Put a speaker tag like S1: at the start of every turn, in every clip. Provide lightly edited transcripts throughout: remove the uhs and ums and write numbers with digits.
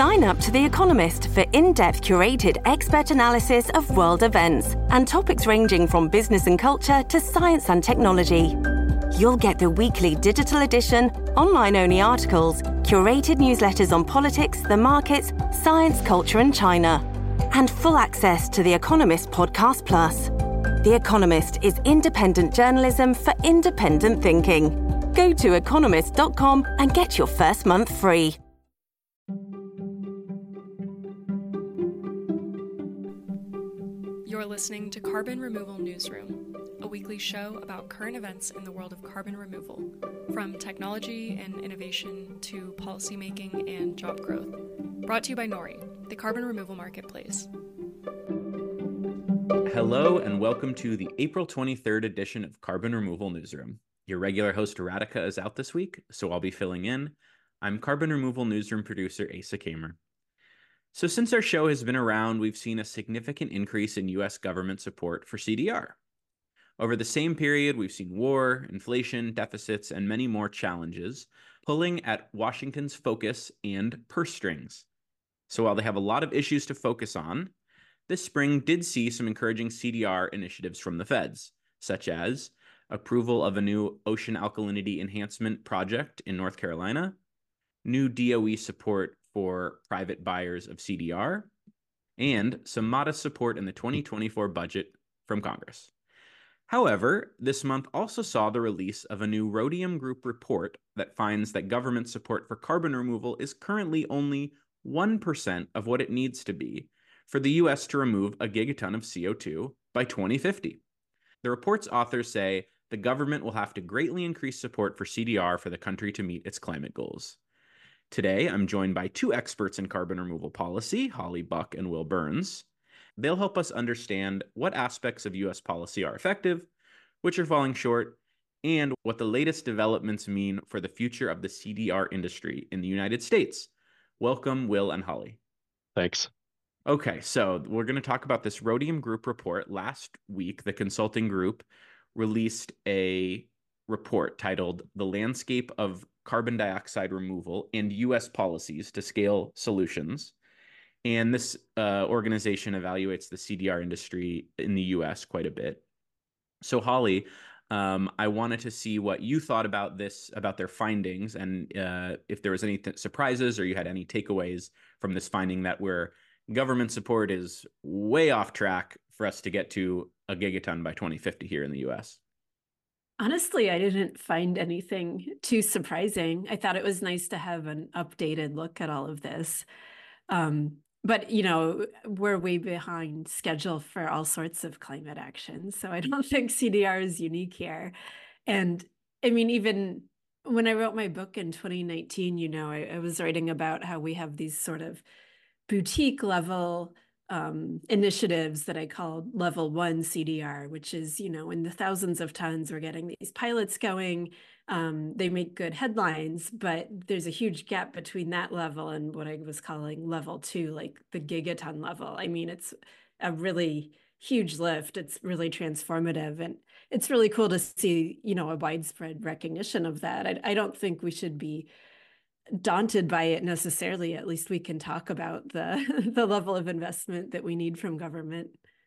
S1: Sign up to The Economist for in-depth curated expert analysis of world events and topics ranging from business and culture to science and technology. You'll get the weekly digital edition, online-only articles, curated newsletters on politics, the markets, science, culture and China, and full access to The Economist Podcast Plus. The Economist is independent journalism for independent thinking. Go to economist.com and get your first month free.
S2: You're listening to Carbon Removal Newsroom, a weekly show about current events in the world of carbon removal, from technology and innovation to policymaking and job growth. Brought to you by Nori, the carbon removal marketplace.
S3: Hello and welcome to the April 23rd edition of Carbon Removal Newsroom. Your regular host Radhika is out this week, so I'll be filling in. I'm Carbon Removal Newsroom producer Asa Kamer. So since our show has been around, we've seen a significant increase in U.S. government support for CDR. Over the same period, we've seen war, inflation, deficits, and many more challenges pulling at Washington's focus and purse strings. So while they have a lot of issues to focus on, this spring did see some encouraging CDR initiatives from the feds, such as approval of a new ocean alkalinity enhancement project in North Carolina, new DOE support for private buyers of CDR, and some modest support in the 2024 budget from Congress. However, this month also saw the release of a new Rhodium Group report that finds that government support for carbon removal is currently only 1% of what it needs to be for the U.S. to remove a gigaton of CO2 by 2050. The report's authors say the government will have to greatly increase support for CDR for the country to meet its climate goals. Today, I'm joined by two experts in carbon removal policy, Holly Buck and Will Burns. They'll help us understand what aspects of U.S. policy are effective, which are falling short, and what the latest developments mean for the future of the CDR industry in the United States. Welcome, Will and Holly.
S4: Thanks.
S3: Okay, so we're going to talk about this Rhodium Group report. Last week, the consulting group released a report titled The Landscape of Carbon Dioxide Removal and U.S. Policies to Scale Solutions. And this organization evaluates the CDR industry in the U.S. quite a bit. So, Holly, I wanted to see what you thought about this, about their findings, and if there was any surprises or you had any takeaways from this finding that where government support is way off track for us to get to a gigaton by 2050 here in the U.S.
S5: Honestly, I didn't find anything too surprising. I thought it was nice to have an updated look at all of this. But, you know, we're way behind schedule for all sorts of climate action. So I don't think CDR is unique here. And I mean, even when I wrote my book in 2019, you know, I was writing about how we have these sort of boutique level initiatives that I called level 1 CDR, which is, you know, in the thousands of tons, we're getting these pilots going. They make good headlines, but there's a huge gap between that level and what I was calling level 2, like the gigaton level. I mean, it's a really huge lift. It's really transformative. And it's really cool to see, you know, a widespread recognition of that. I don't think we should be daunted by it necessarily. At least we can talk about the the level of investment that we need from government.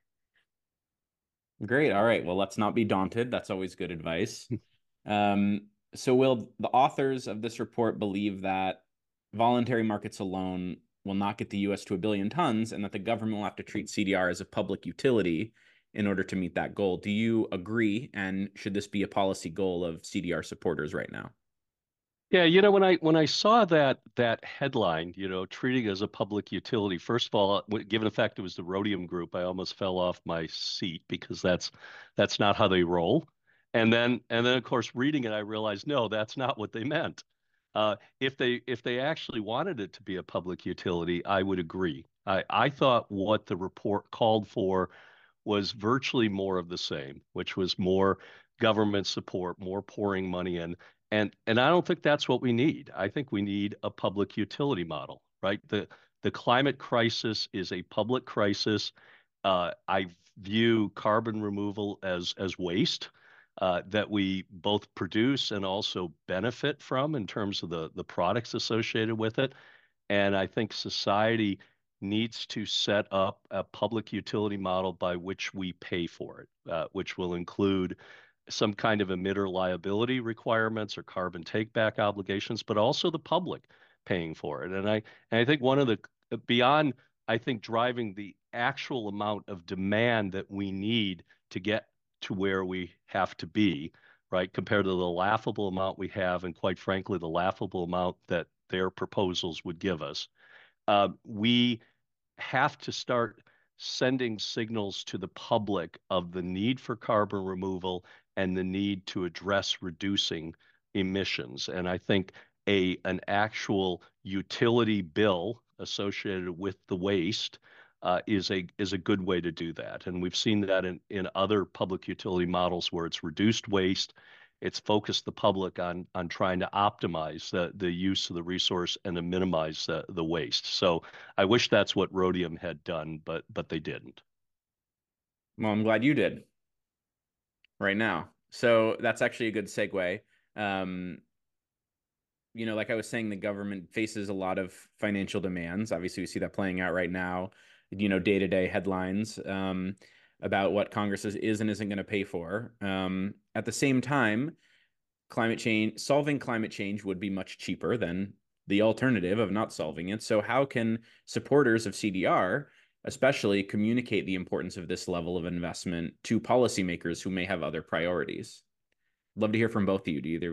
S3: Great. All right. Well, let's not be daunted. That's always good advice. So, Will, the authors of this report believe that voluntary markets alone will not get the U.S. to 1 billion tons and that the government will have to treat CDR as a public utility in order to meet that goal. Do you agree? And should this be a policy goal of CDR supporters right now?
S4: Yeah, you know, when I saw that headline, you know, treating as a public utility, first of all, given the fact it was the Rhodium Group, I almost fell off my seat because that's not how they roll. And then of course reading it, I realized no, that's not what they meant. If they actually wanted it to be a public utility, I would agree. I thought what the report called for was virtually more of the same, which was more government support, more pouring money in. And I don't think that's what we need. I think we need a public utility model, right? The climate crisis is a public crisis. I view carbon removal as waste that we both produce and also benefit from in terms of the products associated with it. And I think society needs to set up a public utility model by which we pay for it, which will include some kind of emitter liability requirements or carbon take-back obligations, but also the public paying for it. And I think one of the beyond, I think, driving the actual amount of demand that we need to get to where we have to be, right, compared to the laughable amount we have, and quite frankly, the laughable amount that their proposals would give us. We have to start sending signals to the public of the need for carbon removal and the need to address reducing emissions. And I think an actual utility bill associated with the waste is a good way to do that. And we've seen that in other public utility models where it's reduced waste. It's focused the public on trying to optimize the use of the resource and to minimize the waste. So I wish that's what Rhodium had done, but they didn't.
S3: Well, I'm glad you did right now. So that's actually a good segue. Like I was saying, the government faces a lot of financial demands. Obviously, we see that playing out right now, day-to-day headlines about what Congress is and isn't going to pay for. At the same time, solving climate change would be much cheaper than the alternative of not solving it. So how can supporters of CDR especially communicate the importance of this level of investment to policymakers who may have other priorities? Love to hear from both of you. Do either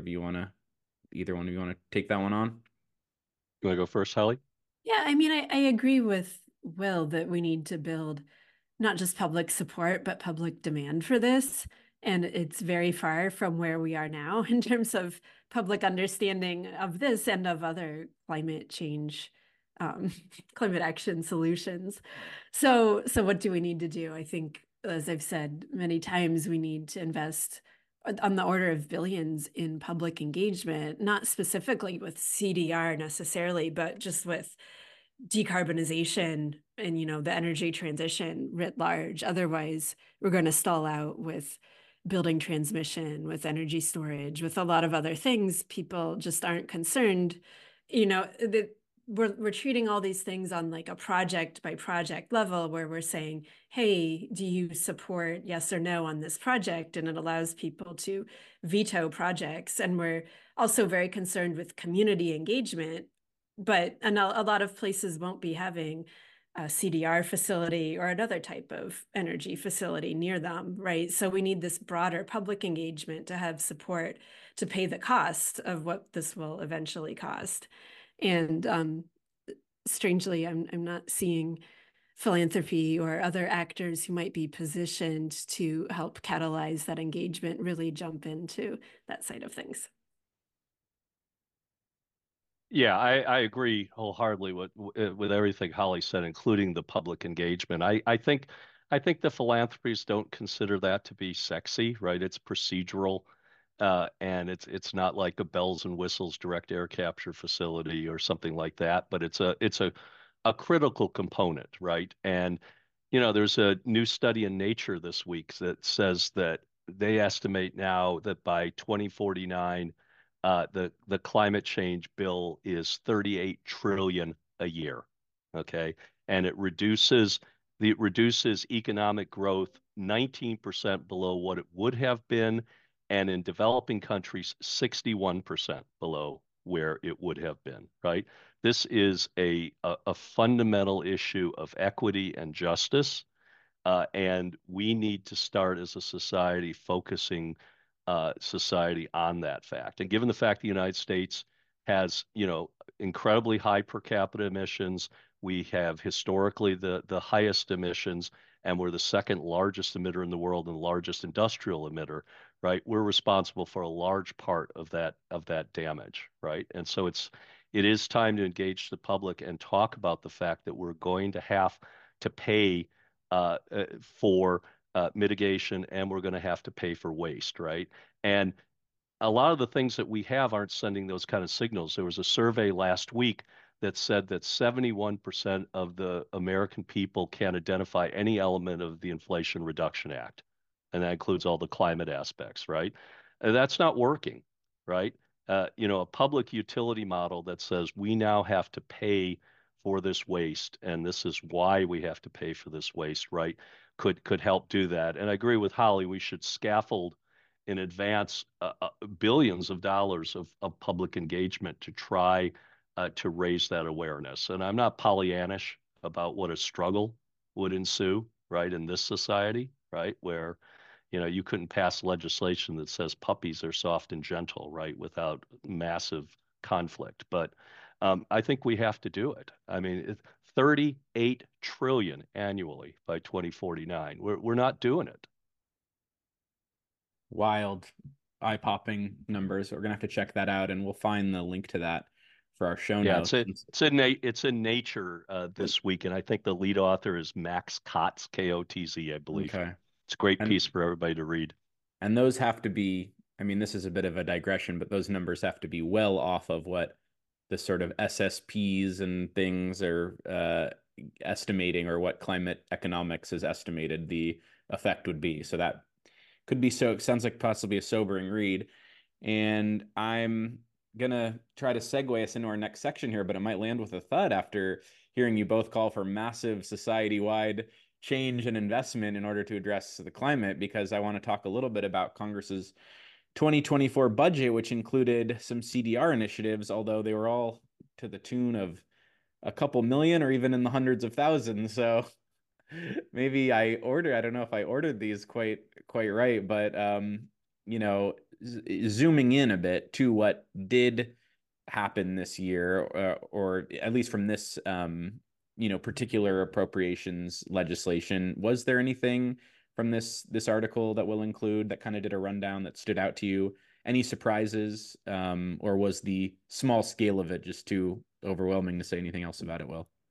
S3: one of you want to take that one on?
S4: You want to go first, Holly?
S5: Yeah, I mean, I agree with Will that we need to build not just public support, but public demand for this. And it's very far from where we are now in terms of public understanding of this and of other climate change, climate action solutions. So what do we need to do? I think, as I've said many times, we need to invest on the order of billions in public engagement, not specifically with CDR necessarily, but just with decarbonization and the energy transition writ large. Otherwise, we're going to stall out with building transmission, with energy storage, with a lot of other things. People just aren't concerned. That we're treating all these things on like a project by project level, where we're saying, hey, do you support yes or no on this project? And it allows people to veto projects. And we're also very concerned with community engagement. But a lot of places won't be having a CDR facility or another type of energy facility near them, right? So we need this broader public engagement to have support to pay the cost of what this will eventually cost. And strangely, I'm not seeing philanthropy or other actors who might be positioned to help catalyze that engagement really jump into that side of things.
S4: Yeah, I agree wholeheartedly with everything Holly said, including the public engagement. I think the philanthropies don't consider that to be sexy, right? It's procedural, and it's not like a bells and whistles direct air capture facility or something like that, but it's a critical component, right? And there's a new study in Nature this week that says that they estimate now that by 2049 the climate change bill is 38 trillion a year. Okay. And it reduces economic growth 19% below what it would have been. And in developing countries, 61% below where it would have been, right? This is a fundamental issue of equity and justice. And we need to start as a society focusing society on that fact. And given the fact the United States has, incredibly high per capita emissions, we have historically the highest emissions, and we're the second largest emitter in the world and the largest industrial emitter, right? We're responsible for a large part of that damage, right? And so it is time to engage the public and talk about the fact that we're going to have to pay for mitigation, and we're going to have to pay for waste, right? And a lot of the things that we have aren't sending those kind of signals. There was a survey last week that said that 71% of the American people can identify any element of the Inflation Reduction Act, and that includes all the climate aspects, right? And that's not working, right? A public utility model that says we now have to pay for this waste, and this is why we have to pay for this waste, right, could help do that. And I agree with Holly, we should scaffold in advance billions of dollars of public engagement to try to raise that awareness. And I'm not Pollyannish about what a struggle would ensue, right, in this society, right, where you couldn't pass legislation that says puppies are soft and gentle, right, without massive conflict. But I think we have to do it. I mean, 38 trillion annually by 2049. We're not doing it.
S3: Wild, eye-popping numbers. We're gonna have to check that out, and we'll find the link to that for our show notes.
S4: It's in Nature this week, and I think the lead author is Max Kotz, Kotz, I believe.
S3: Okay.
S4: It's a great piece for everybody to read.
S3: And those have to be, I mean, this is a bit of a digression, but those numbers have to be well off of what the sort of SSPs and things are estimating, or what climate economics has estimated the effect would be. So that could be, so it sounds like possibly a sobering read. And I'm gonna try to segue us into our next section here, but it might land with a thud after hearing you both call for massive society-wide change and investment in order to address the climate, because I want to talk a little bit about Congress's 2024 budget, which included some CDR initiatives, although they were all to the tune of a couple million or even in the hundreds of thousands. So maybe I don't know if I ordered these quite right, but zooming in a bit to what did happen this year, or at least from this particular appropriations legislation, was there anything from this article that we'll include that kind of did a rundown that stood out to you? Any surprises, or was the small scale of it just too overwhelming to say anything else about it?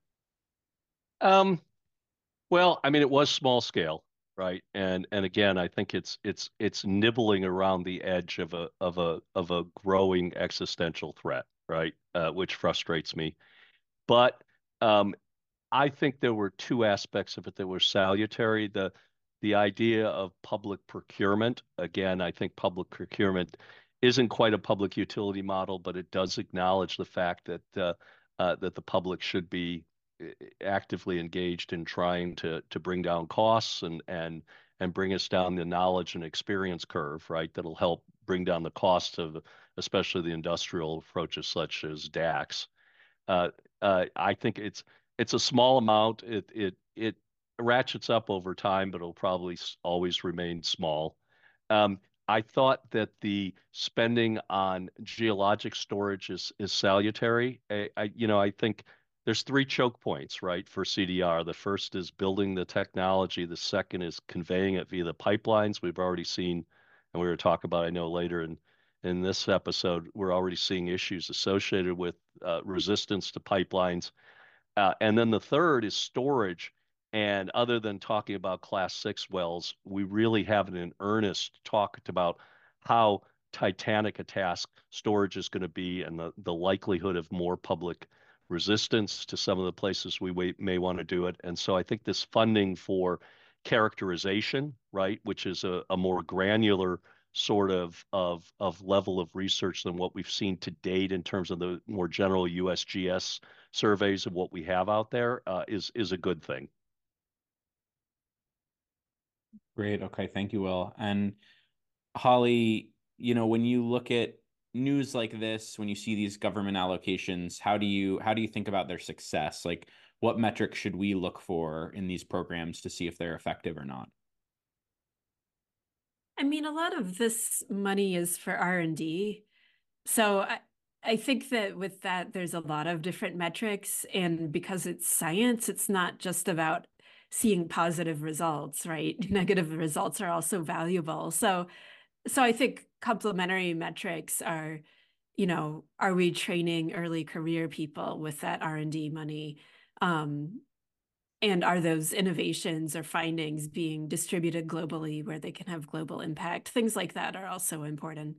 S4: Well, I mean, it was small scale, right? And again, I think it's nibbling around the edge of a growing existential threat, right? Which frustrates me. But I think there were two aspects of it that were salutary. The idea of public procurement. Again, I think public procurement isn't quite a public utility model, but it does acknowledge the fact that that the public should be actively engaged in trying to bring down costs and bring us down the knowledge and experience curve, right? That'll help bring down the cost of especially the industrial approaches such as DACs. I think it's a small amount. It ratchets up over time, but it'll probably always remain small. I thought that the spending on geologic storage is salutary. I think there's three choke points, right, for CDR. The first is building the technology. The second is conveying it via the pipelines. We've already seen, and we were talking about, I know later in this episode, we're already seeing issues associated with resistance to pipelines. And then the third is storage. And other than talking about Class 6 wells, we really haven't in earnest talked about how titanic a task storage is going to be, and the likelihood of more public resistance to some of the places we may want to do it. And so I think this funding for characterization, right, which is a more granular sort of level of research than what we've seen to date in terms of the more general USGS surveys of what we have out there, is a good thing.
S3: Great. Okay. Thank you, Will. And Holly, when you look at news like this, when you see these government allocations, how do you think about their success? Like, what metrics should we look for in these programs to see if they're effective or not?
S5: I mean, a lot of this money is for R&D. So I think that with that, there's a lot of different metrics. And because it's science, it's not just about seeing positive results, right? Negative results are also valuable. So I think complementary metrics are, are we training early career people with that R&D money? And are those innovations or findings being distributed globally where they can have global impact? Things like that are also important.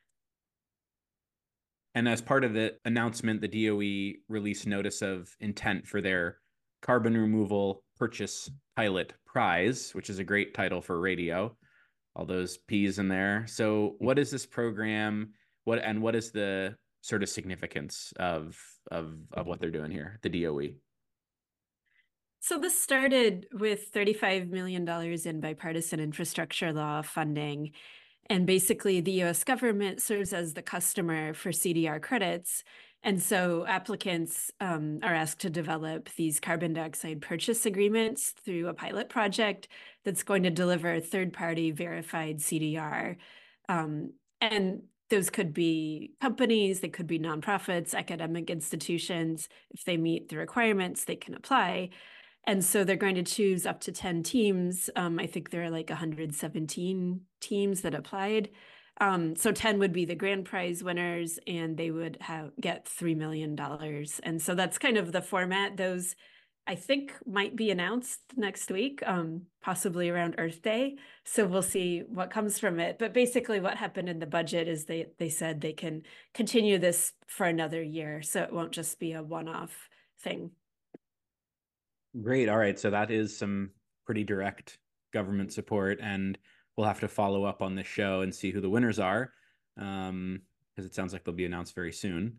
S3: And as part of the announcement, the DOE released notice of intent for their Carbon Removal Purchase Pilot Prize, which is a great title for radio. All those P's in there. So what is this program? What is the sort of significance of of what they're doing here, the DOE?
S5: So this started with $35 million in bipartisan infrastructure law funding. And basically, the US government serves as the customer for CDR credits. And so applicants are asked to develop these carbon dioxide purchase agreements through a pilot project that's going to deliver third-party verified CDR. And those could be companies, they could be nonprofits, academic institutions. If they meet the requirements, they can apply. And so they're going to choose up to 10 teams. I think there are like 117 teams that applied. So 10 would be the grand prize winners, and they would get $3 million. And so that's kind of the format. Those, I think, might be announced next week, possibly around Earth Day. So we'll see what comes from it. But basically what happened in the budget is they said they can continue this for another year. So it won't just be a one-off thing.
S3: Great. All right. So that is some pretty direct government support, and we'll have to follow up on this show and see who the winners are, because it sounds like they'll be announced very soon.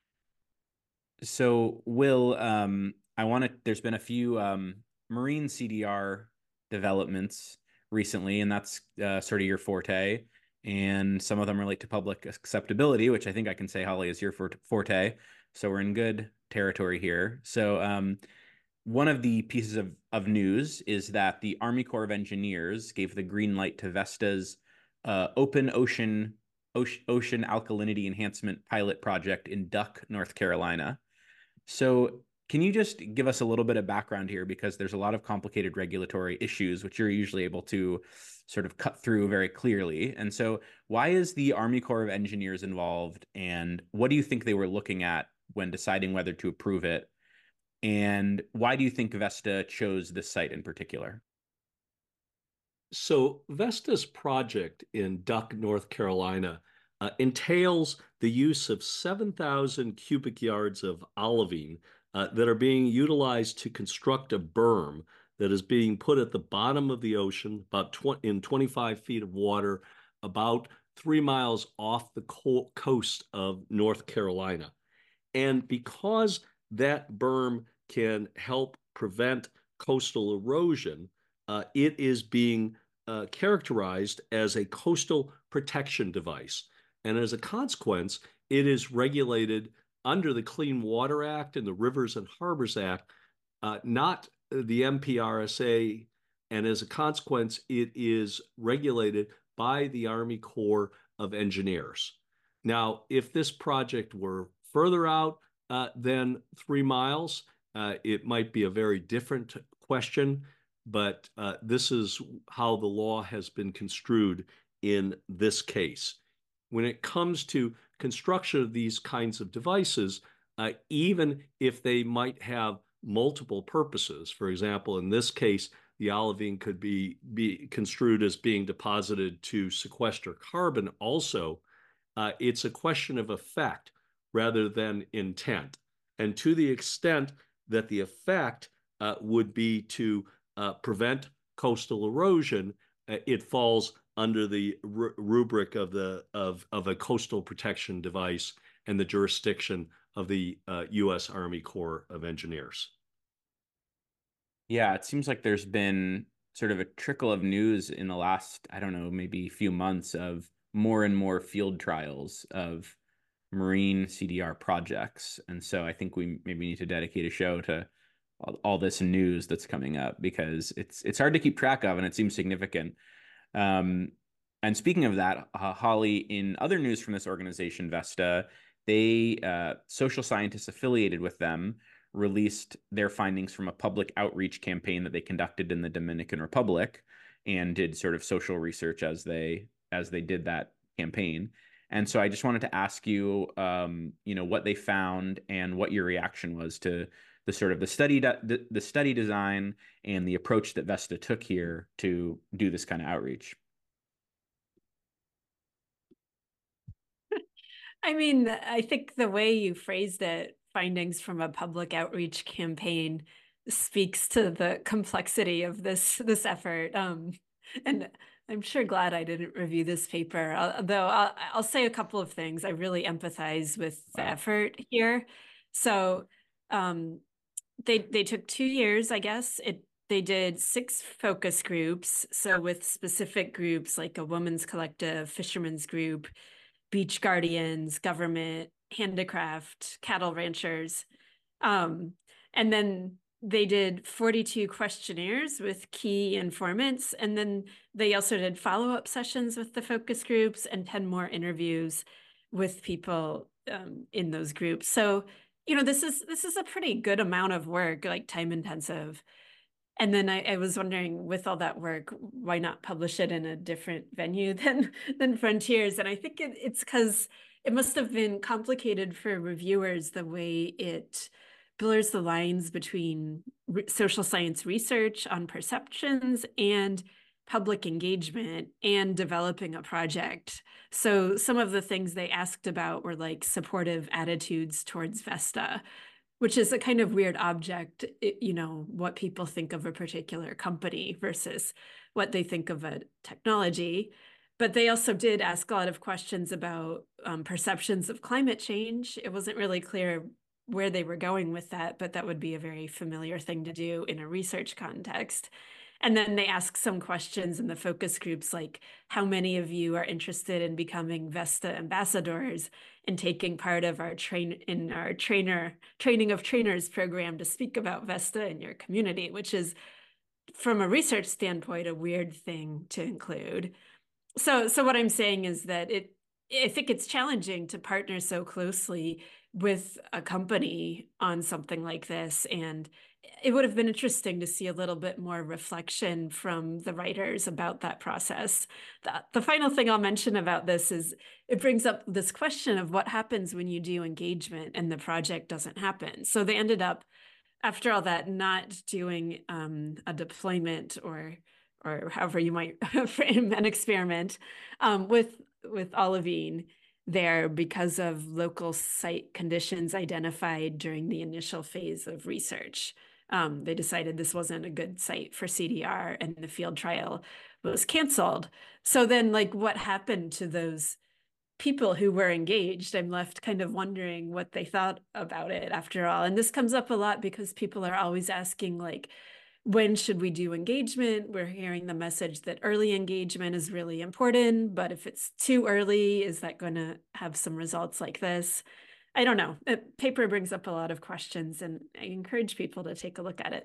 S3: So, Will, there's been a few marine CDR developments recently, and that's sort of your forte. And some of them relate to public acceptability, which I think I can say, Holly, is your forte. So we're in good territory here. So, one of the pieces of news is that the Army Corps of Engineers gave the green light to Vesta's open ocean alkalinity enhancement pilot project in Duck, North Carolina. So can you just give us a little bit of background here, because there's a lot of complicated regulatory issues, which you're usually able to sort of cut through very clearly. And so why is the Army Corps of Engineers involved, and what do you think they were looking at when deciding whether to approve it? And why do you think Vesta chose this site in particular?
S4: So Vesta's project in Duck, North Carolina, entails the use of 7,000 cubic yards of olivine that are being utilized to construct a berm that is being put at the bottom of the ocean, in 25 feet of water, about 3 miles off the coast of North Carolina. And because that berm can help prevent coastal erosion, it is being characterized as a coastal protection device. And as a consequence, it is regulated under the Clean Water Act and the Rivers and Harbors Act, not the MPRSA. And as a consequence, it is regulated by the Army Corps of Engineers. Now, if this project were further out than 3 miles, it might be a very different question, but this is how the law has been construed in this case. When it comes to construction of these kinds of devices, even if they might have multiple purposes, for example, in this case, the olivine could be construed as being deposited to sequester carbon also, it's a question of effect rather than intent. And to the extent that the effect would be to prevent coastal erosion, it falls under the rubric of a coastal protection device and the jurisdiction of the U.S. Army Corps of Engineers.
S3: Yeah, it seems like there's been sort of a trickle of news in the last, I don't know, maybe few months of more and more field trials of marine CDR projects. And so I think we maybe need to dedicate a show to all this news that's coming up, because it's hard to keep track of, and it seems significant. And speaking of that, Holly, in other news from this organization, Vesta, social scientists affiliated with them released their findings from a public outreach campaign that they conducted in the Dominican Republic, and did sort of social research as they did that campaign. And so I just wanted to ask you, what they found and what your reaction was to the sort of the study design and the approach that Vesta took here to do this kind of outreach.
S5: I mean, I think the way you phrased it, findings from a public outreach campaign, speaks to the complexity of this effort. And I'm sure glad I didn't review this paper, though I'll say a couple of things. I really empathize with the effort here. So they took 2 years, I guess. They did 6 focus groups. So with specific groups like a women's collective, fishermen's group, beach guardians, government, handicraft, cattle ranchers. And then they did 42 questionnaires with key informants. And then they also did follow-up sessions with the focus groups and 10 more interviews with people in those groups. So, this is a pretty good amount of work, like time intensive. And then I was wondering, with all that work, why not publish it in a different venue than Frontiers? And I think it's because it must have been complicated for reviewers the way it blurs the lines between social science research on perceptions and public engagement and developing a project. So some of the things they asked about were like supportive attitudes towards Vesta, which is a kind of weird object, what people think of a particular company versus what they think of a technology. But they also did ask a lot of questions about perceptions of climate change. It wasn't really clear where they were going with that, but that would be a very familiar thing to do in a research context. And then they ask some questions in the focus groups, like how many of you are interested in becoming Vesta ambassadors and taking part of our training of trainers program to speak about Vesta in your community, which is, from a research standpoint, a weird thing to include. So what I'm saying is that I think it's challenging to partner so closely with a company on something like this. And it would have been interesting to see a little bit more reflection from the writers about that process. The final thing I'll mention about this is it brings up this question of what happens when you do engagement and the project doesn't happen. So they ended up, after all that, not doing a deployment or however you might frame an experiment with Olivine there because of local site conditions identified during the initial phase of research. They decided this wasn't a good site for CDR and the field trial was canceled. So then, what happened to those people who were engaged? I'm left kind of wondering what they thought about it after all. And this comes up a lot because people are always asking, when should we do engagement? We're hearing the message that early engagement is really important, but if it's too early, is that going to have some results like this? I don't know. The paper brings up a lot of questions, and I encourage people to take a look at it.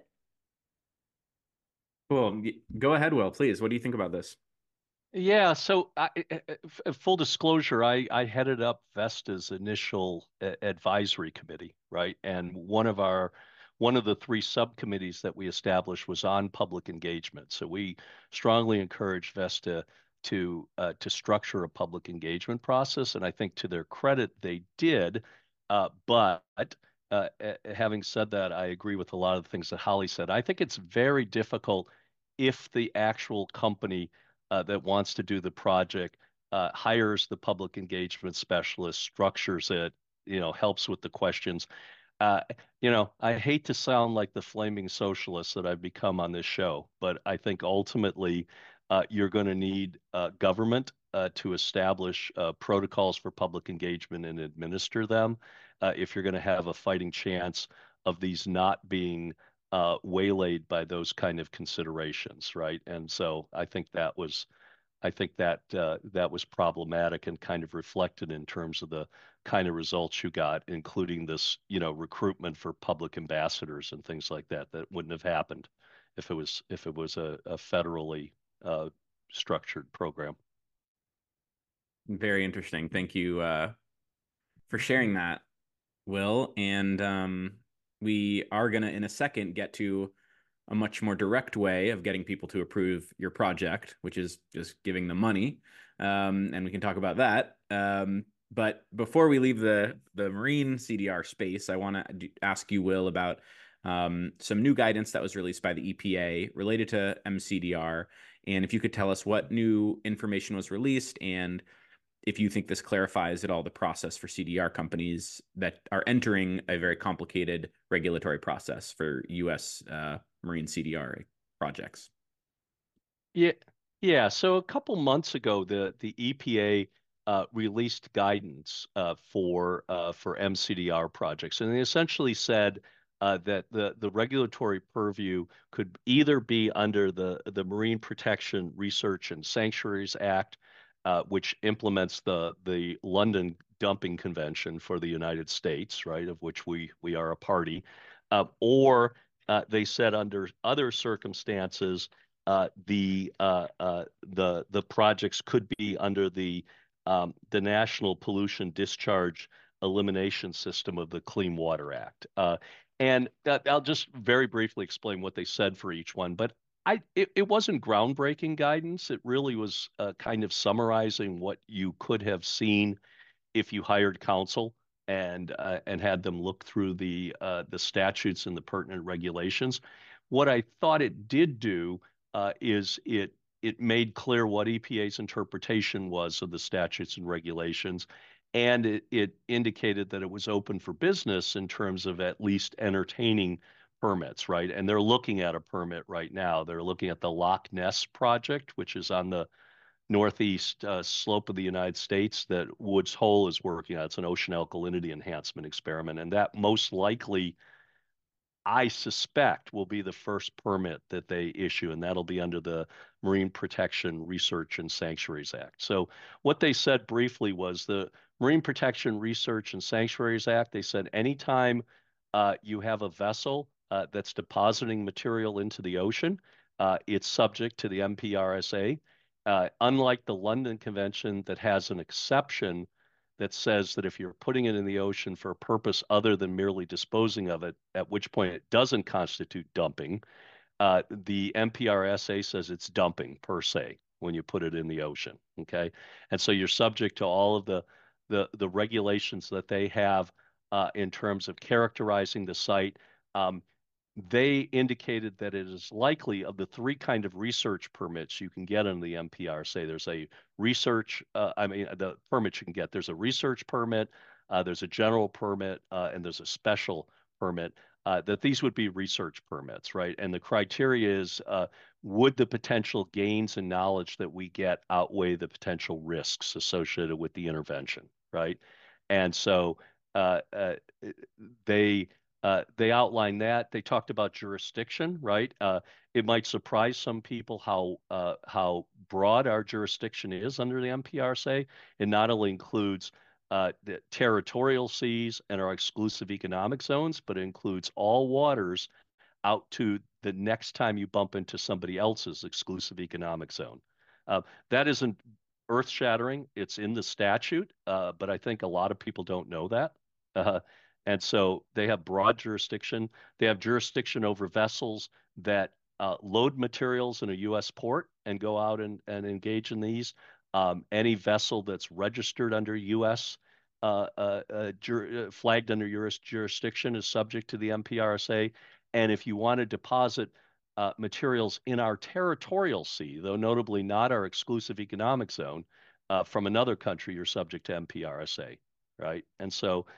S3: Cool. Go ahead, Will, please. What do you think about this?
S4: Yeah, so full disclosure, I headed up Vesta's initial advisory committee, right? And one of the 3 subcommittees that we established was on public engagement. So we strongly encouraged Vesta to structure a public engagement process, and I think to their credit they did. But having said that, I agree with a lot of the things that Holly said. I think it's very difficult if the actual company that wants to do the project hires the public engagement specialist, structures it, helps with the questions. I hate to sound like the flaming socialist that I've become on this show, but I think ultimately you're going to need government to establish protocols for public engagement and administer them if you're going to have a fighting chance of these not being waylaid by those kind of considerations, right? And so I think that was problematic and kind of reflected in terms of the kind of results you got, including this, recruitment for public ambassadors and things like that. That wouldn't have happened if it was a federally structured program.
S3: Very interesting. Thank you for sharing that, Will. And we are going to, in a second, get to a much more direct way of getting people to approve your project, which is just giving them money. And we can talk about that. But before we leave the marine CDR space, I want to ask you, Will, about some new guidance that was released by the EPA related to MCDR. And if you could tell us what new information was released and if you think this clarifies at all the process for CDR companies that are entering a very complicated regulatory process for U.S. Marine CDR projects.
S4: Yeah. So a couple months ago, the EPA released guidance for MCDR projects, and they essentially said that the regulatory purview could either be under the Marine Protection Research and Sanctuaries Act, which implements the London Dumping Convention for the United States, right, of which we are a party, or they said under other circumstances the projects could be under the National Pollution Discharge Elimination System of the Clean Water Act. And I'll just very briefly explain what they said for each one. But it wasn't groundbreaking guidance. It really was kind of summarizing what you could have seen if you hired counsel and had them look through the statutes and the pertinent regulations. What I thought it did do is it made clear what EPA's interpretation was of the statutes and regulations, and it indicated that it was open for business in terms of at least entertaining permits, right? And they're looking at a permit right now. They're looking at the Loch Ness project, which is on the northeast slope of the United States that Woods Hole is working on. It's an ocean alkalinity enhancement experiment, and that most likely, I suspect, will be the first permit that they issue, and that'll be under the Marine Protection Research and Sanctuaries Act. So what they said briefly was the Marine Protection Research and Sanctuaries Act, they said anytime you have a vessel that's depositing material into the ocean, it's subject to the MPRSA. Unlike the London Convention that has an exception that says that if you're putting it in the ocean for a purpose other than merely disposing of it, at which point it doesn't constitute dumping, the MPRSA says it's dumping per se when you put it in the ocean. Okay, and so you're subject to all of the regulations that they have in terms of characterizing the site. They indicated that it is likely of the three kind of research permits you can get under the MPRSA. There's a research, the permits you can get. There's a research permit, there's a general permit, and there's a special permit. That these would be research permits, right? And the criteria is, would the potential gains and knowledge that we get outweigh the potential risks associated with the intervention, right? And so they outlined that. They talked about jurisdiction, right? It might surprise some people how broad our jurisdiction is under the MPRSA. It not only includes the territorial seas and our exclusive economic zones, but it includes all waters out to the next time you bump into somebody else's exclusive economic zone. That isn't earth-shattering. It's in the statute, but I think a lot of people don't know that. And so they have broad jurisdiction. They have jurisdiction over vessels that load materials in a U.S. port and go out and engage in these. Any vessel that's registered under U.S. Flagged under U.S. jurisdiction is subject to the MPRSA. And if you want to deposit materials in our territorial sea, though notably not our exclusive economic zone, from another country, you're subject to MPRSA, right? And so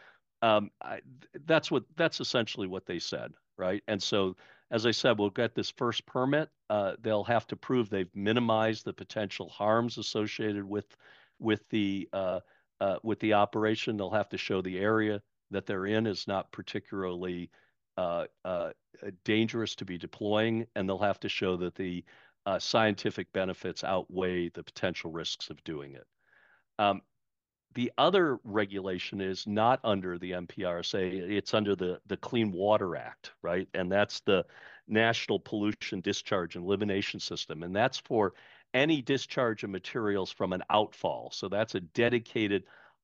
S4: that's essentially what they said, right? And so, as I said, we'll get this first permit. They'll have to prove they've minimized the potential harms associated with the operation. They'll have to show the area that they're in is not particularly dangerous to be deploying, and they'll have to show that the scientific benefits outweigh the potential risks of doing it. The other regulation is not under the MPRSA. It's under the Clean Water Act, right? And that's the National Pollution Discharge and Elimination System. And that's for any discharge of materials from an outfall. So that's a dedicated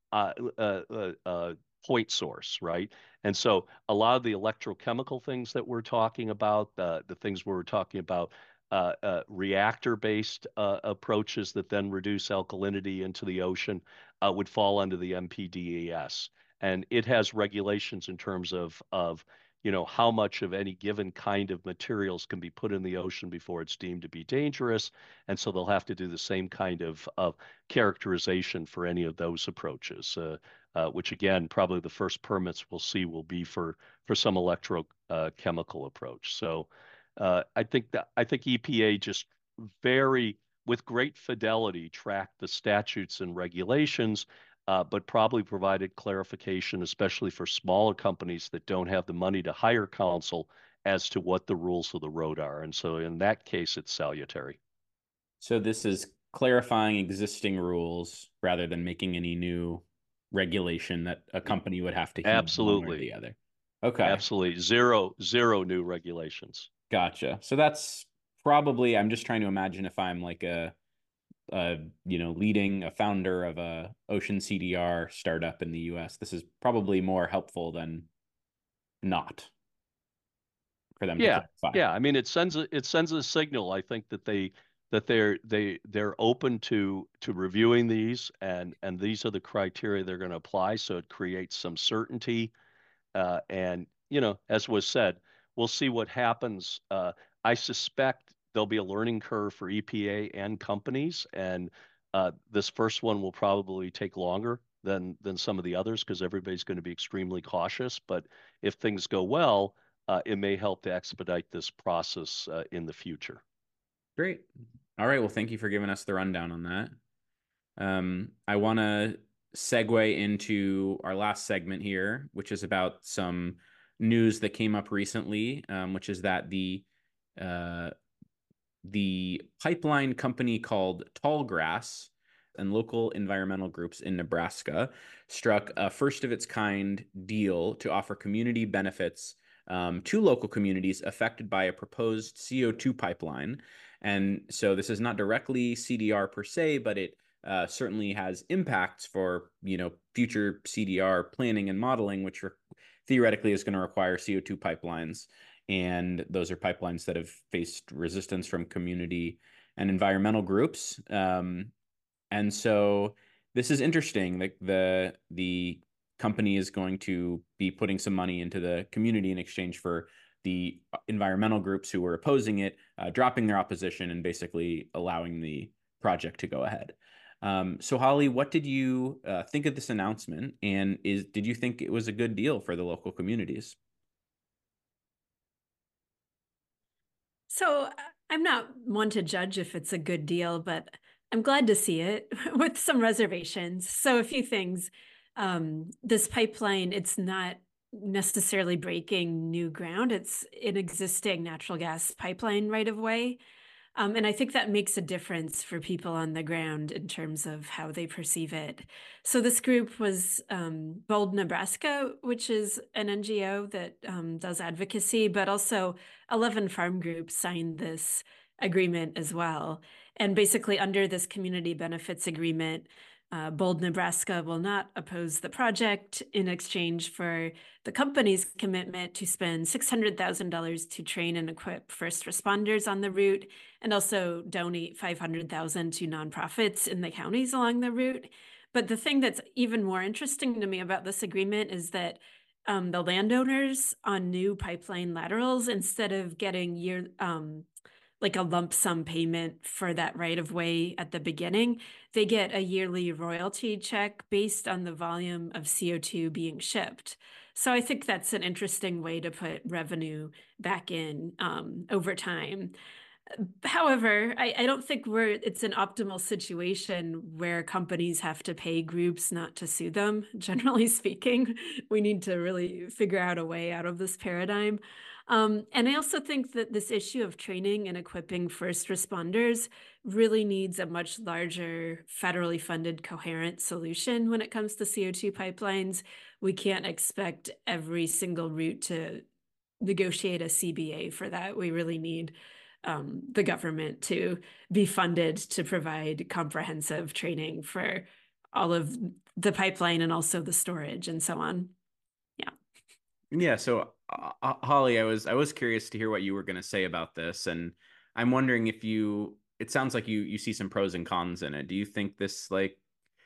S4: point source, right? And so a lot of the electrochemical things that we're talking about, the things we're talking about, reactor-based approaches that then reduce alkalinity into the ocean would fall under the MPDES. And it has regulations in terms of how much of any given kind of materials can be put in the ocean before it's deemed to be dangerous. And so they'll have to do the same kind of characterization for any of those approaches, which again, probably the first permits we'll see will be for some electrochemical approach. So I think EPA just very with great fidelity, tracked the statutes and regulations, but probably provided clarification, especially for smaller companies that don't have the money to hire counsel, as to what the rules of the road are. And so in that case, it's salutary.
S3: So this is clarifying existing rules rather than making any new regulation that a company would have to heed one way or
S4: Absolutely.
S3: the other. Okay.
S4: Absolutely. Zero new regulations.
S3: Gotcha. So that's probably, I'm just trying to imagine if I'm like leading a founder of a ocean CDR startup in the US, this is probably more helpful than not for them to
S4: Yeah.
S3: clarify.
S4: Yeah. I mean, it sends a signal, I think, that they're open to reviewing these, and these are the criteria they're going to apply. So it creates some certainty. And, as was said, we'll see what happens. I suspect there'll be a learning curve for EPA and companies, and this first one will probably take longer than some of the others because everybody's going to be extremely cautious. But if things go well, it may help to expedite this process in the future.
S3: Great. All right. Well, thank you for giving us the rundown on that. I want to segue into our last segment here, which is about some news that came up recently, which is that the pipeline company called Tallgrass and local environmental groups in Nebraska struck a first of its kind deal to offer community benefits to local communities affected by a proposed CO2 pipeline. And so this is not directly CDR per se, but it certainly has impacts for future CDR planning and modeling, which theoretically is going to require CO2 pipelines. And those are pipelines that have faced resistance from community and environmental groups. And so this is interesting. Like the company is going to be putting some money into the community in exchange for the environmental groups who were opposing it, dropping their opposition and basically allowing the project to go ahead. So Holly, what did you think of this announcement? And did you think it was a good deal for the local communities?
S5: So I'm not one to judge if it's a good deal, but I'm glad to see it with some reservations. So a few things. This pipeline, it's not necessarily breaking new ground. It's an existing natural gas pipeline right of way. And I think that makes a difference for people on the ground in terms of how they perceive it. So this group was Bold Nebraska, which is an NGO that does advocacy, but also 11 farm groups signed this agreement as well. And basically under this community benefits agreement, Bold Nebraska will not oppose the project in exchange for the company's commitment to spend $600,000 to train and equip first responders on the route, and also donate $500,000 to nonprofits in the counties along the route. But the thing that's even more interesting to me about this agreement is that the landowners on new pipeline laterals, instead of getting like a lump sum payment for that right of way at the beginning, they get a yearly royalty check based on the volume of CO2 being shipped. So I think that's an interesting way to put revenue back in over time. However, I don't think it's an optimal situation where companies have to pay groups not to sue them. Generally speaking, we need to really figure out a way out of this paradigm. And I also think that this issue of training and equipping first responders really needs a much larger federally funded coherent solution when it comes to CO2 pipelines. We can't expect every single route to negotiate a CBA for that. We really need the government to be funded to provide comprehensive training for all of the pipeline and also the storage and so on. Yeah.
S3: Yeah. So Holly, I was curious to hear what you were going to say about this, and I'm wondering if it sounds like you see some pros and cons in it. Do you think this like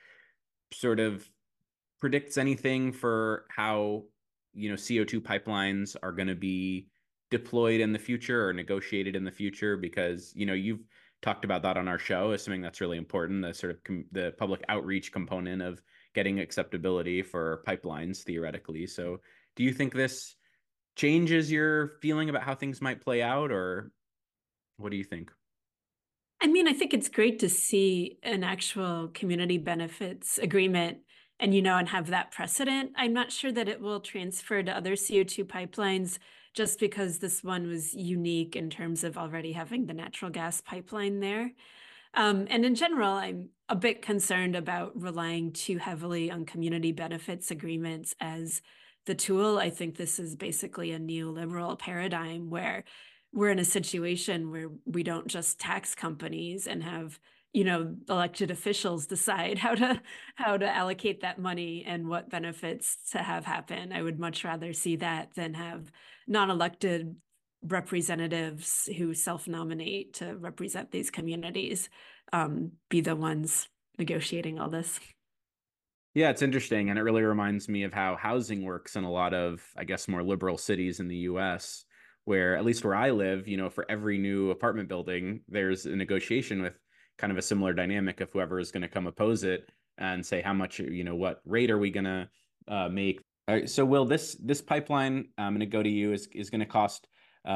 S3: sort of predicts anything for how CO2 pipelines are going to be deployed in the future or negotiated in the future? Because you've talked about that on our show as something that's really important, the sort of the public outreach component of getting acceptability for pipelines theoretically. So do you think this changes your feeling about how things might play out, or what do you think?
S5: I mean, I think it's great to see an actual community benefits agreement and, and have that precedent. I'm not sure that it will transfer to other CO2 pipelines just because this one was unique in terms of already having the natural gas pipeline there. And in general, I'm a bit concerned about relying too heavily on community benefits agreements as the tool. I think this is basically a neoliberal paradigm where we're in a situation where we don't just tax companies and have elected officials decide how to allocate that money and what benefits to have happen. I would much rather see that than have non-elected representatives who self-nominate to represent these communities be the ones negotiating all this.
S3: Yeah, it's interesting. And it really reminds me of how housing works in a lot of, I guess, more liberal cities in the US, where at least where I live, for every new apartment building, there's a negotiation with kind of a similar dynamic of whoever is going to come oppose it and say how much, what rate are we going to make. All right, so Will, this pipeline, I'm going to go to you, is going to cost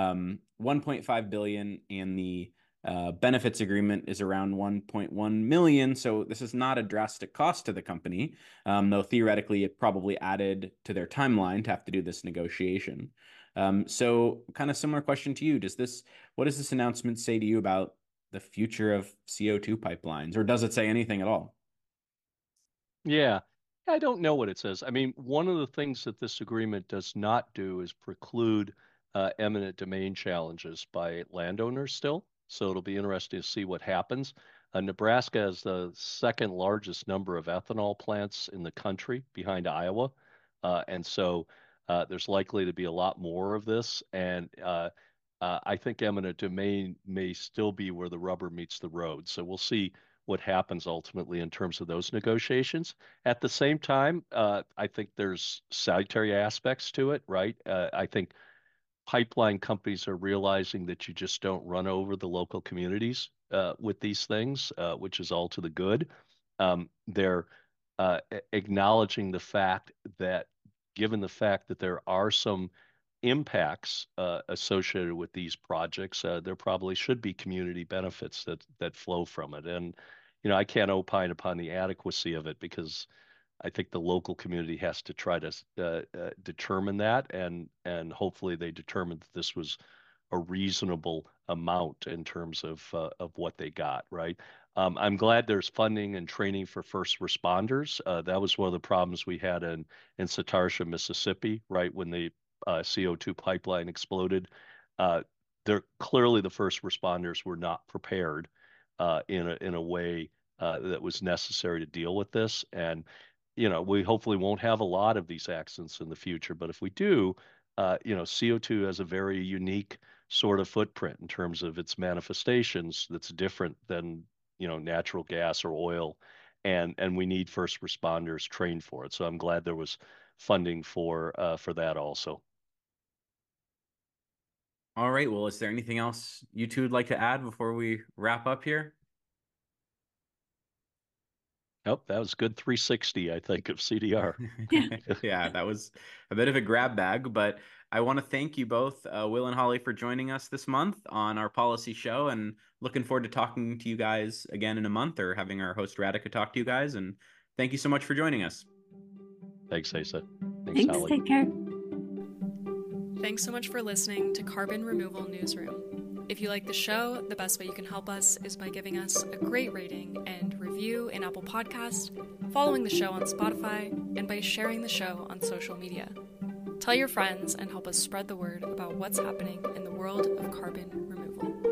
S3: 1.5 billion, and the benefits agreement is around 1.1 million. So this is not a drastic cost to the company, though theoretically it probably added to their timeline to have to do this negotiation. So kind of similar question to you. What does this announcement say to you about the future of CO2 pipelines, or does it say anything at all?
S4: Yeah, I don't know what it says. I mean, one of the things that this agreement does not do is preclude eminent domain challenges by landowners still. So it'll be interesting to see what happens. Nebraska has the second largest number of ethanol plants in the country behind Iowa. And so there's likely to be a lot more of this. And I think eminent domain may still be where the rubber meets the road. So we'll see what happens ultimately in terms of those negotiations. At the same time, I think there's salutary aspects to it, right? I think pipeline companies are realizing that you just don't run over the local communities with these things, which is all to the good. They're acknowledging the fact that, given the fact that there are some impacts associated with these projects, there probably should be community benefits that flow from it. And I can't opine upon the adequacy of it because I think the local community has to try to determine that, and hopefully they determined that this was a reasonable amount in terms of what they got, right? I'm glad there's funding and training for first responders. That was one of the problems we had in Satarsha, Mississippi, right when the CO2 pipeline exploded. Clearly the first responders were not prepared in a way that was necessary to deal with this. And we hopefully won't have a lot of these accidents in the future, but if we do, CO2 has a very unique sort of footprint in terms of its manifestations that's different than, natural gas or oil, and we need first responders trained for it. So I'm glad there was funding for that also.
S3: All right. Well, is there anything else you two would like to add before we wrap up here?
S4: Nope, that was good 360, I think, of CDR.
S3: Yeah, that was a bit of a grab bag, but I want to thank you both, Will and Holly, for joining us this month on our policy show, and looking forward to talking to you guys again in a month, or having our host Radhika talk to you guys. And thank you so much for joining us.
S4: Thanks, Asa.
S5: Thanks,
S4: Holly.
S5: Take care.
S2: Thanks so much for listening to Carbon Removal Newsroom. If you like the show, the best way you can help us is by giving us a great rating and review in Apple Podcasts, following the show on Spotify, and by sharing the show on social media. Tell your friends and help us spread the word about what's happening in the world of carbon removal.